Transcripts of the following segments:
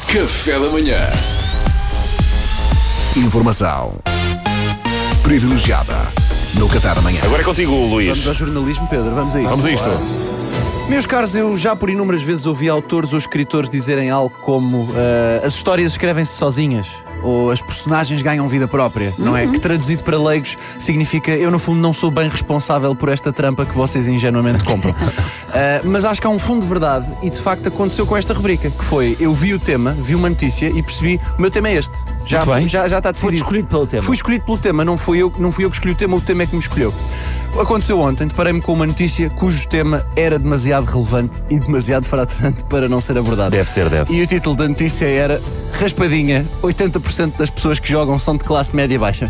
Café da manhã. Informação privilegiada no Café da manhã. Agora é contigo, Luís. Vamos ao jornalismo, Pedro, vamos a isto. Vamos a isto. Meus caros, eu já por inúmeras vezes ouvi autores ou escritores dizerem algo como as histórias escrevem-se sozinhas, ou as personagens ganham vida própria, não é? Que traduzido para leigos significa eu no fundo não sou bem responsável por esta trampa que vocês ingenuamente compram. Mas acho que há um fundo de verdade e de facto aconteceu com esta rubrica, que foi, eu vi o tema, vi uma notícia e percebi, o meu tema é este. Já está decidido. Foi escolhido pelo tema. Fui escolhido pelo tema, não fui eu que escolhi o tema é que me escolheu. Aconteceu ontem, deparei-me com uma notícia cujo tema era demasiado relevante e demasiado fraturante para não ser abordado. Deve. E o título da notícia era Raspadinha, 80% das pessoas que jogam são de classe média e baixa.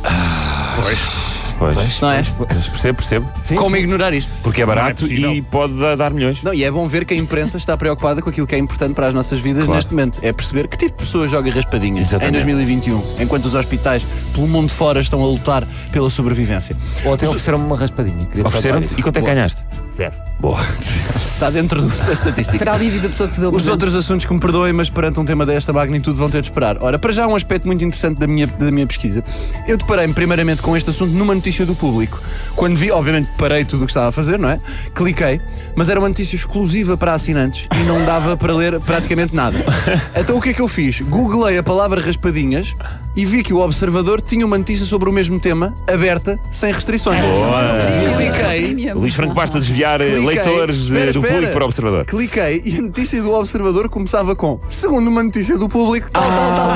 Pois. Não é? Percebo. Sim, Como sim. ignorar isto? Porque é barato e pode dar milhões. Não, e é bom ver que a imprensa está preocupada com aquilo que é importante para as nossas vidas Claro. neste momento. É perceber que tipo de pessoa joga raspadinhas Exatamente. em 2021, enquanto os hospitais pelo mundo fora estão a lutar pela sobrevivência. Ou até ofereceram-me uma raspadinha. Queria só Ofereceram-te? dizer E quanto é que Boa. ganhaste? Zero. Boa. Está dentro da estatística. Terá dívida a pessoa que te deu o Os presente. outros assuntos que me perdoem, mas perante um tema desta magnitude vão ter de esperar. Ora, para já um aspecto muito interessante da minha pesquisa. Eu deparei-me primeiramente com este assunto numa notícia do Público. Quando vi, obviamente parei tudo o que estava a fazer, não é? Cliquei, mas era uma notícia exclusiva para assinantes e não dava para ler praticamente nada. Então o que é que eu fiz? Googlei a palavra raspadinhas e vi que o Observador tinha uma notícia sobre o mesmo tema, aberta, sem restrições. Cliquei. O Luís Franco basta desviar leitores do Público para o Observador. Cliquei e a notícia do Observador começava com segundo uma notícia do Público, tal.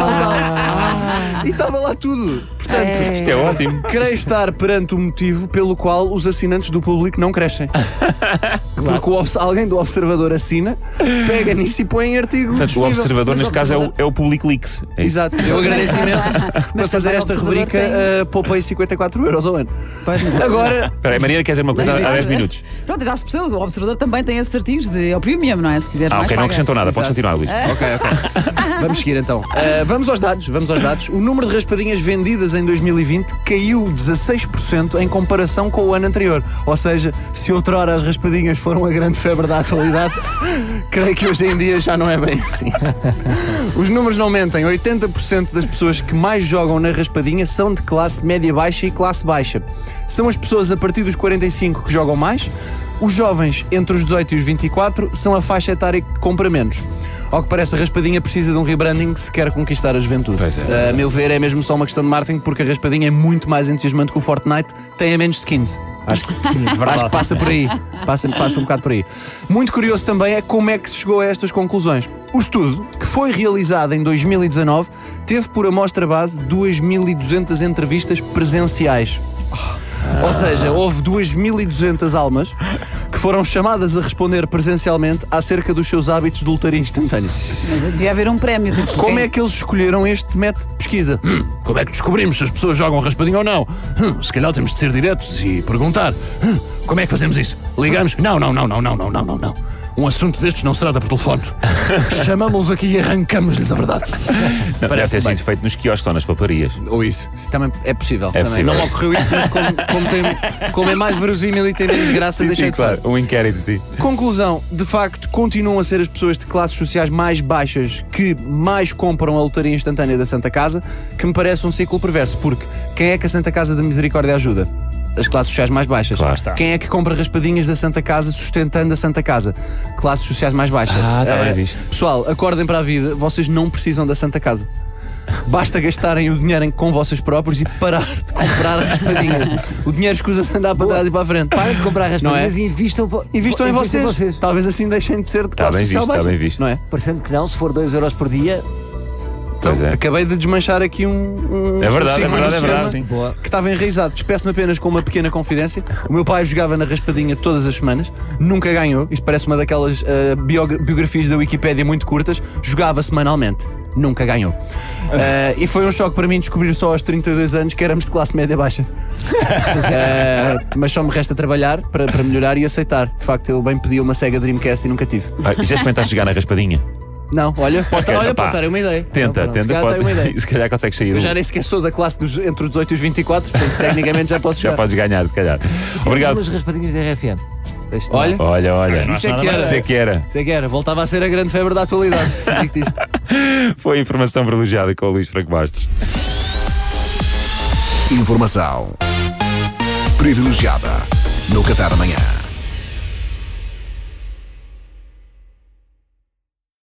E estava lá tudo. Portanto, Isto é ótimo. creio estar perante o motivo pelo qual os assinantes do Público não crescem. Porque alguém do Observador assina, pega nisso e põe em artigo. Portanto, o disponível. Observador, Mas neste o caso, Observador- é o Public Leaks. É isso. Exato, eu agradeço imenso para fazer também esta o Observador rubrica. Poupei 54€ ao ano. Pois, mas- Agora, Espera aí, Mariana, quer dizer uma coisa há 10 minutos. Pronto, já se percebeu, o Observador também tem esses artigos de ao premium, não é? Se quiser mais Ok, não paga. acrescentou nada. Podes continuar, Luís. Ok. Vamos seguir então. Vamos aos dados. O número de raspadinhas vendidas em 2020 caiu 16% em comparação com o ano anterior. Ou seja, se outrora as raspadinhas foram a grande febre da atualidade, creio que hoje em dia já não é bem assim. Os números não mentem. 80% das pessoas que mais jogam na raspadinha são de classe média baixa e classe baixa. São as pessoas a partir dos 45 que jogam mais. Os jovens entre os 18 e os 24 são a faixa etária que compra menos. Ao que parece, a raspadinha precisa de um rebranding se quer conquistar a juventude. Pois é. A meu ver, é mesmo só uma questão de marketing, porque a raspadinha é muito mais entusiasmante que o Fortnite, tem a menos skins. Acho que passa por aí. Passa um bocado por aí. Muito curioso também é como é que se chegou a estas conclusões. O estudo, que foi realizado em 2019, teve por amostra base 2.200 entrevistas presenciais. Ou seja, houve 2.200 almas que foram chamadas a responder presencialmente acerca dos seus hábitos de lotaria instantânea. Mas devia haver um prémio. Tipo, Como é que eles escolheram este método de pesquisa? Como é que descobrimos se as pessoas jogam raspadinho ou não? Se calhar temos de ser diretos e perguntar. Como é que fazemos isso? Ligamos? Não. Um assunto destes não se trata por telefone. Chamamos-los aqui e arrancamos-lhes a verdade. Não, deve ter sido feito nos quiosques ou nas paparias. Ou isso também é possível. É possível. Não me ocorreu isso, mas como é mais verosímil e tem menos graça, deixei de claro. Um inquérito, sim. Conclusão, de facto, continuam a ser as pessoas de classes sociais mais baixas que mais compram a lotaria instantânea da Santa Casa, que me parece um ciclo perverso, porque quem é que a Santa Casa da Misericórdia ajuda? As classes sociais mais baixas. Claro está. Quem é que compra raspadinhas da Santa Casa sustentando a Santa Casa? Classes sociais mais baixas. Está bem visto. Pessoal, acordem para a vida, vocês não precisam da Santa Casa. Basta gastarem o dinheiro com vocês próprios e parar de comprar raspadinhas. O dinheiro escusa de andar para trás e para a frente. Para de comprar raspadinhas Não é? e invistam Invistam em vocês. Talvez assim deixem de ser de classe bem social visto, está baixa. bem visto. Não é? Parecendo que não, se for 2€ por dia. Pois é. Acabei de desmanchar aqui um É verdade, ciclo do sistema sim. Boa. que estava enraizado. Despeço-me apenas com uma pequena confidência. O meu pai jogava na raspadinha todas as semanas, nunca ganhou. Isto parece uma daquelas biografias da Wikipédia muito curtas. Jogava semanalmente, nunca ganhou. E foi um choque para mim descobrir só aos 32 anos que éramos de classe média baixa. Mas só me resta trabalhar para melhorar e aceitar. De facto, eu bem pedi uma Sega Dreamcast e nunca tive. E já experimentaste jogar na raspadinha? Não, olha, pode pá. ter uma ideia. Tenta, Se calhar tem uma ideia. Se calhar consegues sair. Eu já nem sequer sou da classe entre os 18 e os 24, portanto, tecnicamente já posso Já jogar. podes ganhar, se calhar. Temos Obrigado. umas raspadinhas da RFM. Olha, Olha. isso é que era. Isso é que era. Isso é que era. Voltava a ser a grande febre da atualidade. Digo-te isto. Foi informação privilegiada com o Luís Franco Bastos. Informação privilegiada no Café da Manhã.